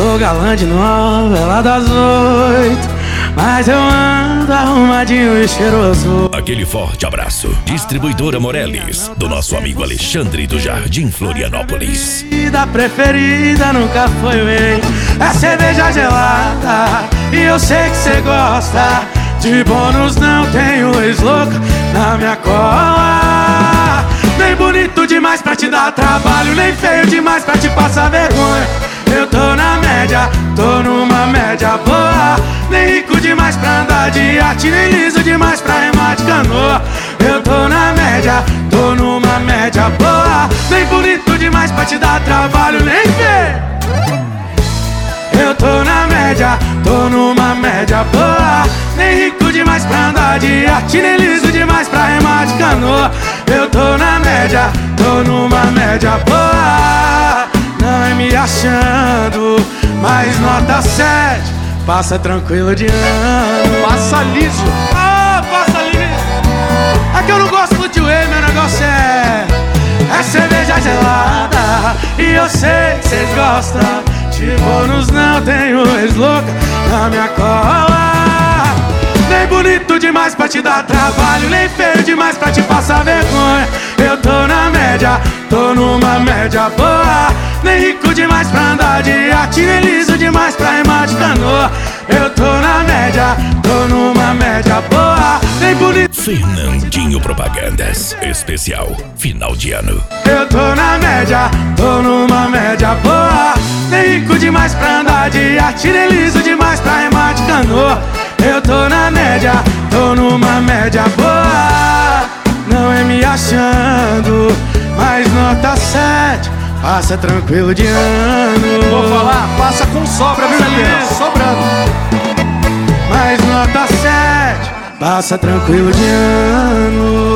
sou galã de novela das 8, mas eu ando arrumadinho e cheiroso. Aquele forte abraço. Distribuidora Morelis, do nosso amigo Alexandre do Jardim Florianópolis. Da preferida nunca foi whey, é cerveja gelada e eu sei que cê gosta. De bônus não tenho ex-louca na minha cola. Nem bonito demais pra te dar trabalho, nem feio demais pra te passar vergonha. Eu tô na média, tô numa média boa. Nem rico demais pra andar de iate, nem liso demais pra remar de canoa. Eu tô na média, tô numa média boa. Nem bonito demais pra te dar trabalho, nem feio. Eu tô na média, tô numa média boa. Nem rico demais pra andar de iate, nem liso demais pra remar de canoa. Eu tô na média, tô numa média boa. Não é me achando, mas nota 7. Passa tranquilo de ano. Passa liso. Ah, passa liso. É que eu não gosto de whey, meu negócio é cerveja gelada. E eu sei que cês gostam. De bônus não tenho ex-louca na minha cola. Nem bonito demais pra te dar trabalho, nem feio demais pra te passar vergonha. Eu tô na média, tô numa média boa. Nem rico demais pra andar de iate, nem liso demais pra remar de canoa. Eu tô na média, tô numa média boa. Nem bonito. Fernandinho Propagandas, especial final de ano. Eu tô na média, tô numa média boa. Nem rico demais pra andar de iate, nem liso demais pra remar de canoa. Eu tô na média, tô numa média boa. Não é me achando, mas nota 7. Passa tranquilo de ano. Vou falar, passa com sobra, viu, Juliano? Sobrando. Mas nota 7. Passa tranquilo de ano.